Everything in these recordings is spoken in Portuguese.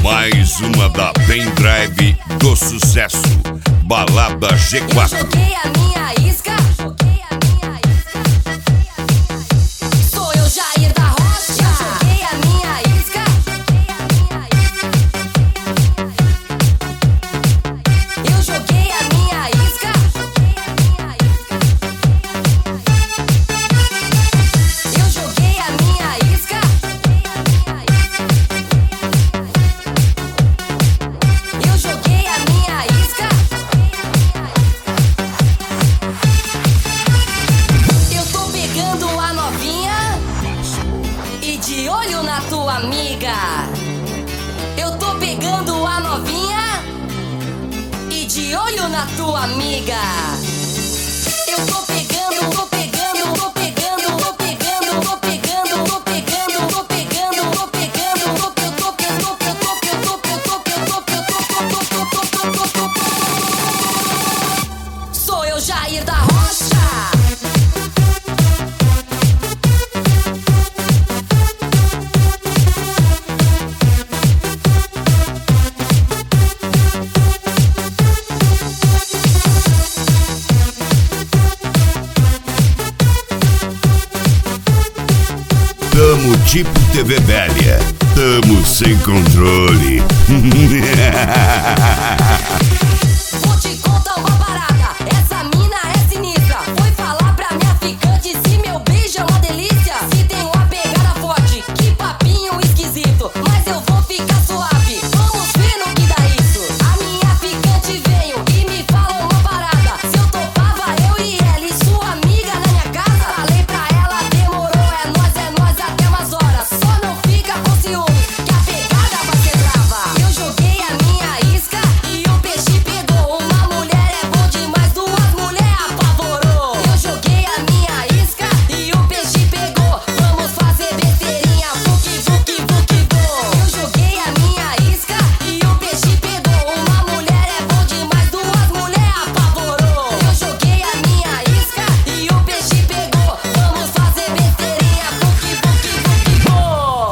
Mais uma da pendrive do sucesso, Balada G4. Eu joguei a minha isca. Sou eu, Jair da Rocha. Eu joguei a minha isca. Eu joguei a minha isca. Eu joguei a minha isca. Eu joguei a minha isca. Eu tô pegando a novinha e de olho na tua amiga. Eu tô pegando a novinha e de olho na tua amiga. Eu tô pegando, tô pegando, tô pegando, tô pegando, tô pegando, tô pegando, tô pegando, tô pegando, tô Sou eu, Jair da Rocha. Tamo tipo TV velha, tamo sem controle. Vou te contar uma parada, essa mina é sinistra. Foi falar pra minha ficante se meu beijo é uma delícia. Se tem uma pegada forte, que papinho esquisito. Mas eu vou ficar suave, vamos ver no que dá isso. A minha ficante veio e me falou uma parada. Se eu topava eu e ela e sua amiga na minha casa. Falei pra ela, demorou, é nós até umas horas. Só não fica com ciúme, que a pegada vai ser brava. Eu joguei a minha isca e o peixe pegou. Uma mulher é bom demais, duas mulheres apavorou. Eu joguei a minha isca e o peixe pegou. Vamos fazer besteirinha, vuki, vuki, vuki, vô. Eu joguei a minha isca e o peixe pegou. Uma mulher é bom demais, duas mulheres apavorou. Eu joguei a minha isca e o peixe pegou. Vamos fazer besteirinha, vuki, vuki, vuki, vô.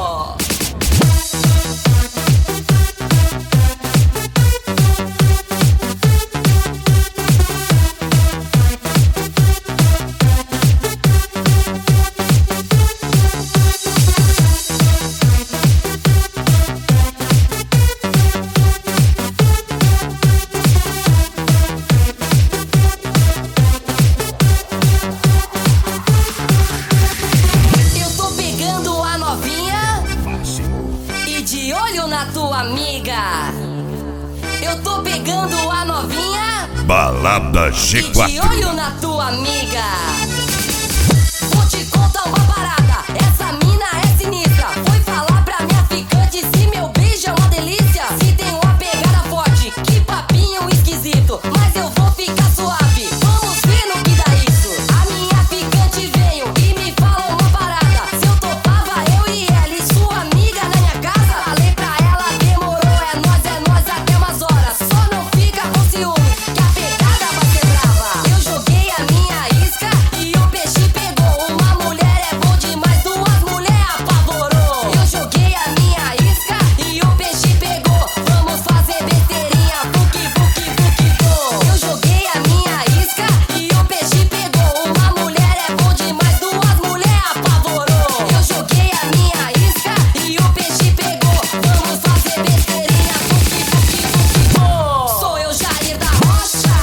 Eu tô pegando a novinha e de olho na tua amiga. Eu tô pegando a novinha Balada e de G4. olho na tua amiga. Vou te contar uma parada, essa mina é sinistra. Foi falar pra minha ficante se meu beijo é uma delícia. Se tem uma pegada forte, que papinho esquisito. Mas eu vou ficar suave, vamos ver no que dá isso. A minha ficante veio e me falou uma parada. Se eu topava eu e ela e sua amiga na minha casa. Falei pra ela, demorou, é nós até umas horas. Só não fica com ciúme, que a pegada vai ser brava. Eu joguei a minha isca e o peixe pegou. Uma mulher é bom demais, duas mulheres apavorou. Eu joguei a minha isca e o peixe pegou. Vamos fazer besteirinha, vuki, vuki, vuki, vô. Eu joguei a minha isca e o peixe pegou. Uma mulher é bom demais, duas mulheres apavorou. Eu joguei a minha isca e o peixe pegou. Vamos fazer besteirinha, vuki, vuki, vuki, vô. Sou eu, Jair da Rocha.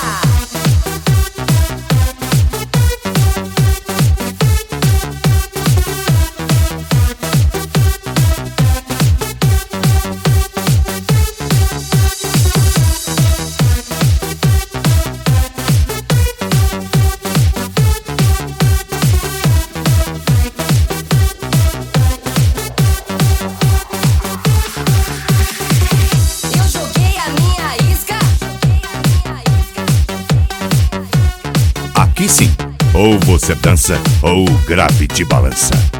Eu joguei a minha isca. Aqui sim, ou você dança ou o grave te balança.